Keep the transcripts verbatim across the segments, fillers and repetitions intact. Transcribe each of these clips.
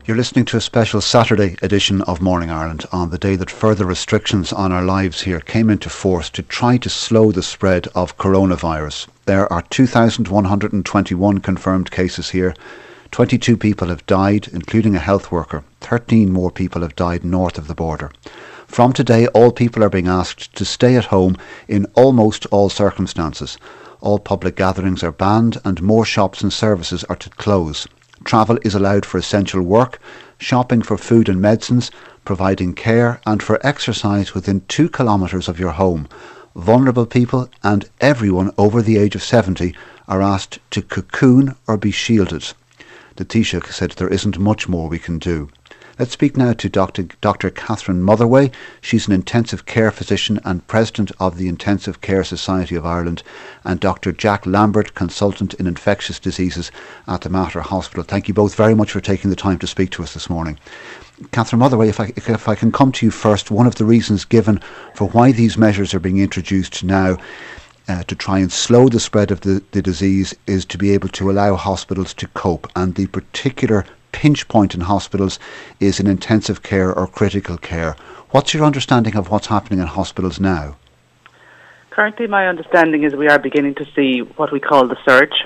You're listening to a special Saturday edition of Morning Ireland on the day that further restrictions on our lives here came into force to try to slow the spread of coronavirus. There are two thousand one hundred twenty-one confirmed cases here. twenty-two people have died, including a health worker. thirteen more people have died north of the border. From today, all people are being asked to stay at home in almost all circumstances. All public gatherings are banned and more shops and services are to close. Travel is allowed for essential work, shopping for food and medicines, providing care and for exercise within two kilometres of your home. Vulnerable people and everyone over the age of seventy are asked to cocoon or be shielded. The Taoiseach said there isn't much more we can do. Let's speak now to Doctor Doctor Catherine Motherway. She's an intensive care physician and president of the Intensive Care Society of Ireland, and Doctor Jack Lambert, consultant in infectious diseases at the Mater Hospital. Thank you both very much for taking the time to speak to us this morning. Catherine Motherway, if I, if I can come to you first, one of the reasons given for why these measures are being introduced now Uh, to try and slow the spread of the, the disease is to be able to allow hospitals to cope, and the particular pinch point in hospitals is in intensive care or critical care. What's your understanding of what's happening in hospitals now? Currently, my understanding is we are beginning to see what we call the surge.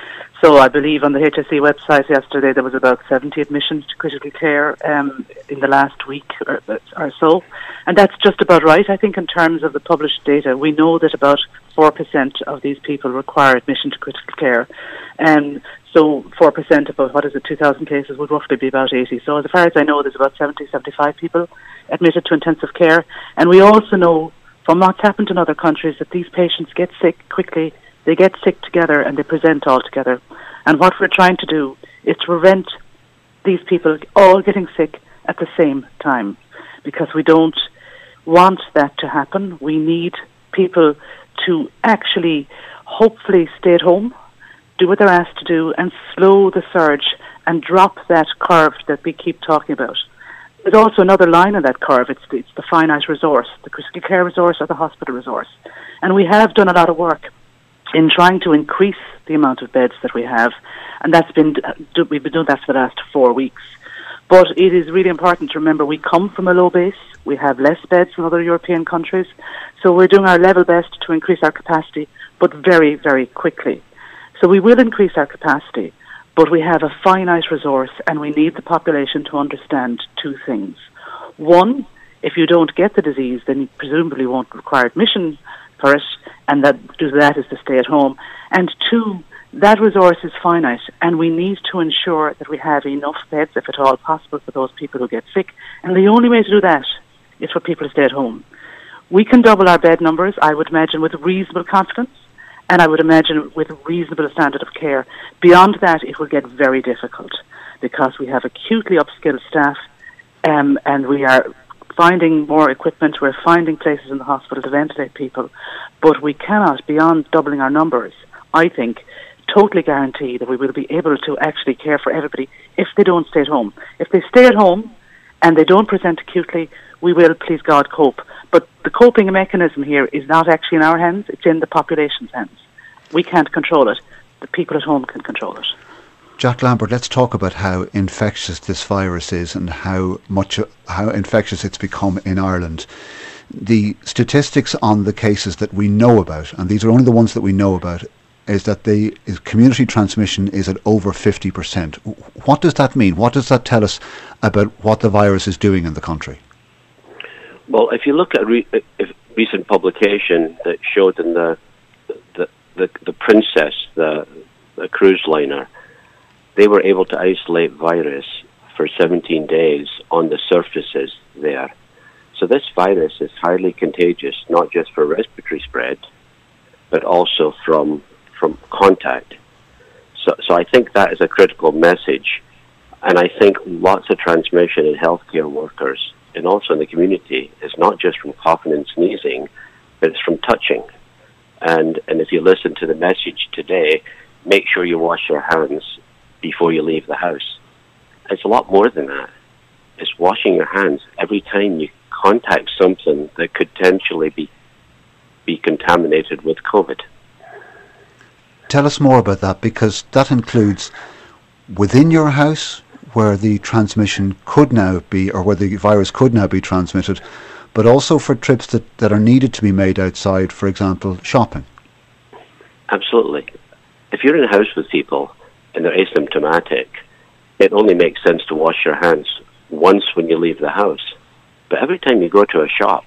So I believe on the H S E website yesterday there was about seventy admissions to critical care um, in the last week or, or so. And that's just about right. I think in terms of the published data, we know that about four percent of these people require admission to critical care. And so four percent of, what is it, two thousand cases would roughly be about eighty. So as far as I know, there's about seventy, seventy-five people admitted to intensive care. And we also know from what's happened in other countries that these patients get sick quickly. They get sick together and they present all together. And what we're trying to do is to prevent these people all getting sick at the same time, because we don't want that to happen. We need people to actually hopefully stay at home, do what they're asked to do, and slow the surge and drop that curve that we keep talking about. There's also another line on that curve. It's the, it's the finite resource, the critical care resource or the hospital resource. And we have done a lot of work in trying to increase the amount of beds that we have, and that's been we've been doing that for the last four weeks. But it is really important to remember we come from a low base. We have less beds than other European countries, so we're doing our level best to increase our capacity, but very, very quickly. So we will increase our capacity, but we have a finite resource, and we need the population to understand two things. One, if you don't get the disease, then you presumably won't require admission for it, and that do that is to stay at home. And two, that resource is finite, and we need to ensure that we have enough beds, if at all possible, for those people who get sick. And the only way to do that is for people to stay at home. We can double our bed numbers, I would imagine, with reasonable confidence, and I would imagine with a reasonable standard of care. Beyond that, it will get very difficult, because we have acutely upskilled staff, um, and we are finding more equipment, we're finding places in the hospital to ventilate people, but we cannot, beyond doubling our numbers, I think, totally guarantee that we will be able to actually care for everybody if they don't stay at home. If they stay at home and they don't present acutely, we will, please God, cope. But the coping mechanism here is not actually in our hands, it's in the population's hands. We can't control it. The people at home can control it. Jack Lambert, let's talk about how infectious this virus is and how much how infectious it's become in Ireland. The statistics on the cases that we know about, and these are only the ones that we know about, is that the is community transmission is at over fifty percent. What does that mean? What does that tell us about what the virus is doing in the country? Well, if you look at re- a recent publication that showed in the the the, the Princess, the, the cruise liner, they were able to isolate virus for seventeen days on the surfaces there. So this virus is highly contagious, not just for respiratory spread, but also from from contact. So, so I think that is a critical message. And I think lots of transmission in healthcare workers and also in the community is not just from coughing and sneezing, but it's from touching. And and if you listen to the message today, make sure you wash your hands before you leave the house. It's a lot more than that. It's washing your hands every time you contact something that could potentially be be contaminated with COVID. Tell us more about that, because that includes within your house, where the transmission could now be, or where the virus could now be transmitted, but also for trips that, that are needed to be made outside, for example, shopping? Absolutely. If you're in a house with people and they're asymptomatic, it only makes sense to wash your hands once when you leave the house. But every time you go to a shop,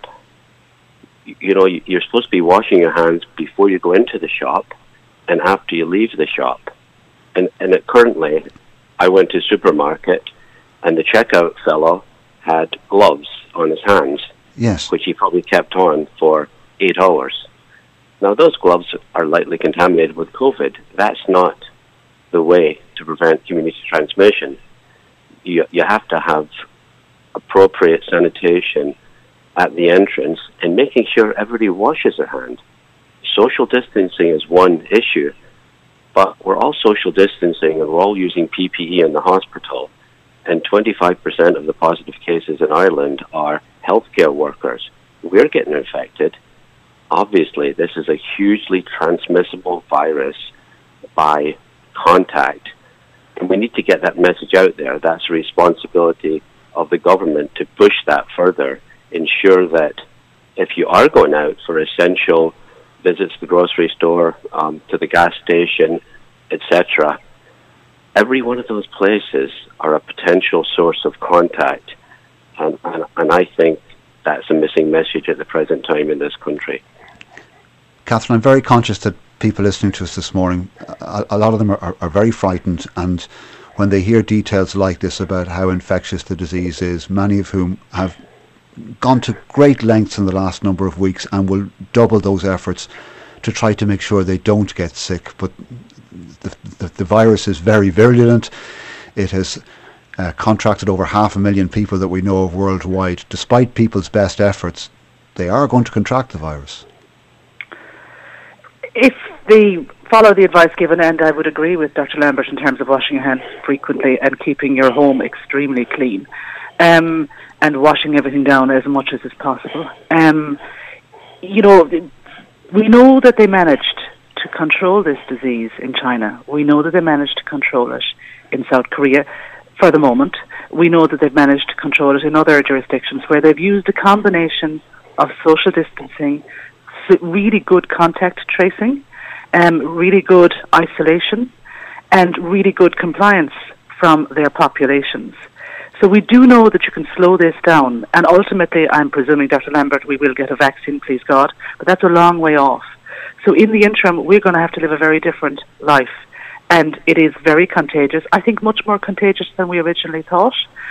you know, you're supposed to be washing your hands before you go into the shop and after you leave the shop. And, and it, currently, I went to a supermarket and the checkout fellow had gloves on his hands, yes, which he probably kept on for eight hours. Now, those gloves are lightly contaminated with COVID. That's not the way to prevent community transmission. You, you have to have appropriate sanitation at the entrance and making sure everybody washes their hands. Social distancing is one issue, but we're all social distancing and we're all using P P E in the hospital. And twenty-five percent of the positive cases in Ireland are healthcare workers. We're getting infected. Obviously, this is a hugely transmissible virus by contact. And we need to get that message out there. That's a responsibility of the government to push that further, ensure that if you are going out for essential visits to the grocery store, um, to the gas station, et cetera, every one of those places are a potential source of contact. And, and, and I think that's a missing message at the present time in this country. Catherine, I'm very conscious that people listening to us this morning, a, a lot of them are, are very frightened, and when they hear details like this about how infectious the disease is, many of whom have gone to great lengths in the last number of weeks and will double those efforts to try to make sure they don't get sick. But the, the, the virus is very virulent. It has uh, contracted over half a million people that we know of worldwide. Despite people's best efforts, they are going to contract the virus. If they follow the advice given, and I would agree with Doctor Lambert in terms of washing your hands frequently and keeping your home extremely clean, um, and washing everything down as much as is possible. Um, you know, we know that they managed to control this disease in China. We know that they managed to control it in South Korea for the moment. We know that they've managed to control it in other jurisdictions where they've used a combination of social distancing, really good contact tracing, um, really good isolation, and really good compliance from their populations. So we do know that you can slow this down, and ultimately, I'm presuming, Doctor Lambert, we will get a vaccine, please God, but that's a long way off. So in the interim, we're going to have to live a very different life, and it is very contagious. I think much more contagious than we originally thought.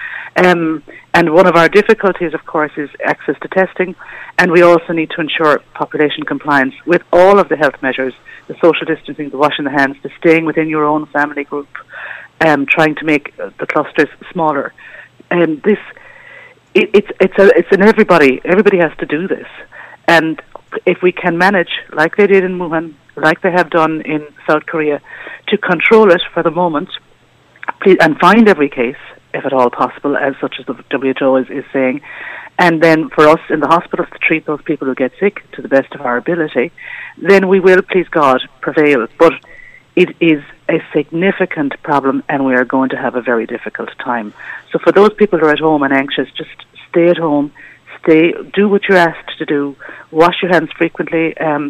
Um, and one of our difficulties, of course, is access to testing, and we also need to ensure population compliance with all of the health measures, the social distancing, the washing the hands, the staying within your own family group, um, trying to make the clusters smaller. And this, it, it's it's a, it's an everybody. Everybody has to do this, and if we can manage, like they did in Wuhan, like they have done in South Korea, to control it for the moment, please, and find every case, if at all possible, as such as the W H O is, is saying, and then for us in the hospitals to treat those people who get sick to the best of our ability, then we will, please God, prevail. But it is a significant problem, and we are going to have a very difficult time. So for those people who are at home and anxious, just stay at home, stay, do what you're asked to do, wash your hands frequently. Um,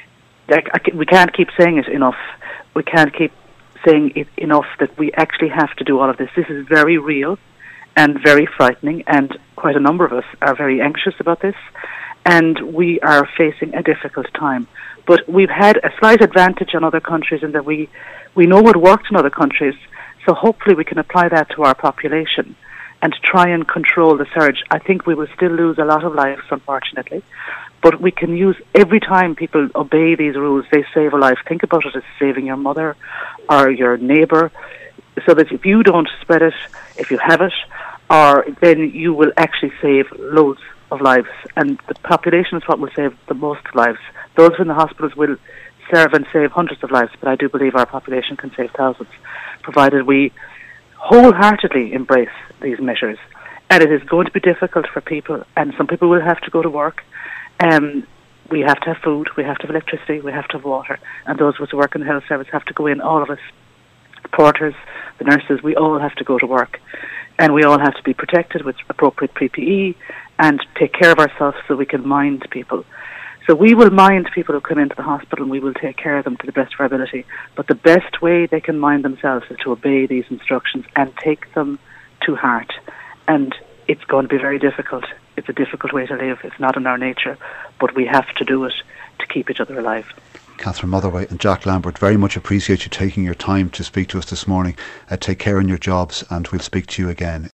I, I, we can't keep saying it enough. We can't keep saying it enough that we actually have to do all of this. This is very real and very frightening, and quite a number of us are very anxious about this, and we are facing a difficult time. But we've had a slight advantage on other countries in that we, we know what worked in other countries, so hopefully we can apply that to our population and try and control the surge. I think we will still lose a lot of lives, unfortunately, but we can use, every time people obey these rules, they save a life. Think about it as saving your mother or your neighbour, so that if you don't spread it, if you have it, or then you will actually save loads of lives. And the population is what will save the most lives. Those in the hospitals will serve and save hundreds of lives, but I do believe our population can save thousands, provided we wholeheartedly embrace these measures. And it is going to be difficult for people, and some people will have to go to work. Um, we have to have food, we have to have electricity, we have to have water, and those of us who work in the health service have to go in, all of us. porters, the nurses, we all have to go to work. And we all have to be protected with appropriate P P E and take care of ourselves so we can mind people. So we will mind people who come into the hospital, and we will take care of them to the best of our ability. But the best way they can mind themselves is to obey these instructions and take them to heart. And it's going to be very difficult. It's a difficult way to live. It's not in our nature, but we have to do it to keep each other alive. Catherine Motherway and Jack Lambert, very much appreciate you taking your time to speak to us this morning. Uh, take care in your jobs, and we'll speak to you again.